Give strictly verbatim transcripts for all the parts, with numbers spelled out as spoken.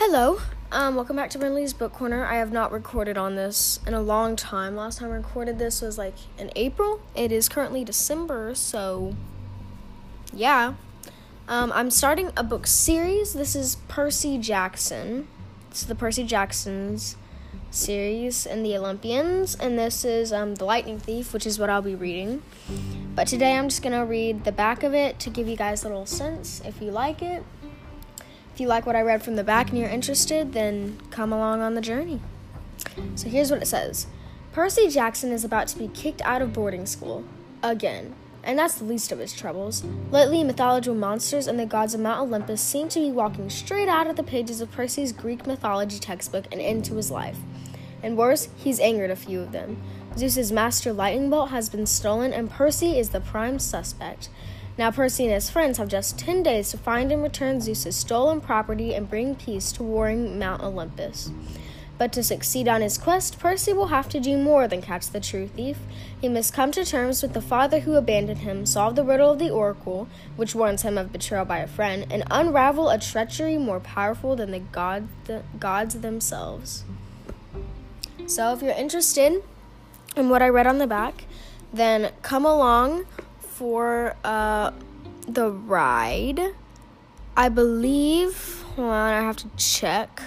Hello, um, welcome back to Brinley's Book Corner. I have not recorded on this in a long time. Last time I recorded this was like in April. It is currently December, so yeah. Um, I'm starting a book series. This is Percy Jackson. It's the Percy Jackson's series and the Olympians, and this is um, The Lightning Thief, which is what I'll be reading. But today I'm just going to read the back of it to give you guys a little sense if you like it. If you like what I read from the back and you're interested, then come along on the journey. So here's what it says. Percy Jackson is about to be kicked out of boarding school. Again. And that's the least of his troubles. Lately, mythological monsters and the gods of Mount Olympus seem to be walking straight out of the pages of Percy's Greek mythology textbook and into his life. And worse, he's angered a few of them. Zeus's master lightning bolt has been stolen, and Percy is the prime suspect. Now Percy and his friends have just ten days to find and return Zeus's stolen property and bring peace to warring Mount Olympus. But to succeed on his quest, Percy will have to do more than catch the true thief. He must come to terms with the father who abandoned him, solve the riddle of the oracle, which warns him of betrayal by a friend, and unravel a treachery more powerful than the, god, the gods themselves. So if you're interested in what I read on the back, then come along for uh, the ride. I believe, hold on, I have to check.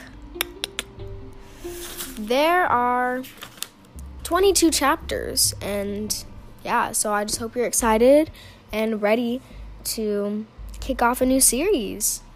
There are twenty-two chapters, and yeah, so I just hope you're excited and ready to kick off a new series.